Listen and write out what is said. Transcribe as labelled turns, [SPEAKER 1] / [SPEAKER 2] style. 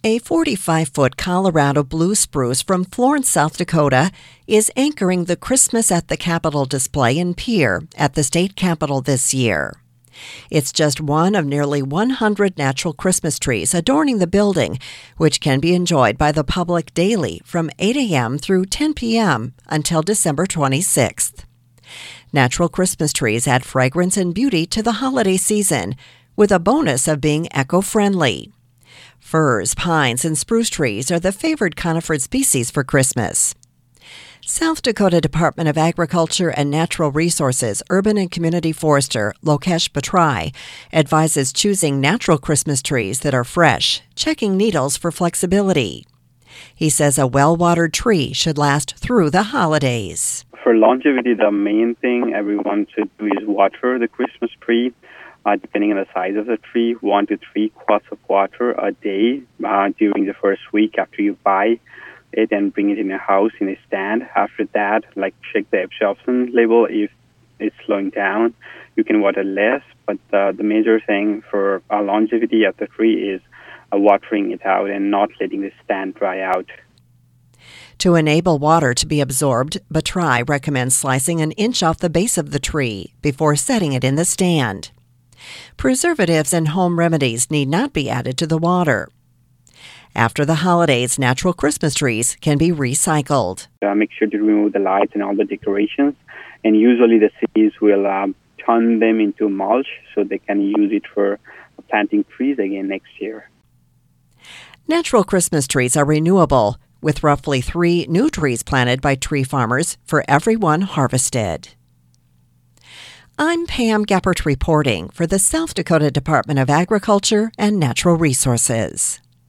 [SPEAKER 1] A 45-foot Colorado blue spruce from Florence, South Dakota, is anchoring the Christmas at the Capitol display in Pierre at the state capitol this year. It's just one of nearly 100 natural Christmas trees adorning the building, which can be enjoyed by the public daily from 8 a.m. through 10 p.m. until December 26th. Natural Christmas trees add fragrance and beauty to the holiday season, with a bonus of being eco-friendly. Firs, pines, and spruce trees are the favored conifer species for Christmas. South Dakota Department of Agriculture and Natural Resources Urban and Community Forester Lokesh Batrai advises choosing natural Christmas trees that are fresh, checking needles for flexibility. He says a well-watered tree should last through the holidays.
[SPEAKER 2] For longevity, the main thing everyone should do is water the Christmas tree. Depending on the size of the tree, 1 to 3 quarts of water a day during the first week after you buy it and bring it in a house in a stand. After that, check the absorption level. If it's slowing down, you can water less. But the major thing for longevity of the tree is watering it out and not letting the stand dry out.
[SPEAKER 1] To enable water to be absorbed, Batrai recommends slicing an inch off the base of the tree before setting it in the stand. Preservatives and home remedies need not be added to the water. After the holidays, natural Christmas trees can be recycled.
[SPEAKER 2] Make sure to remove the lights and all the decorations, and usually the cities will turn them into mulch so they can use it for planting trees again next year.
[SPEAKER 1] Natural Christmas trees are renewable, with roughly 3 new trees planted by tree farmers for every one harvested. I'm Pam Geppert reporting for the South Dakota Department of Agriculture and Natural Resources.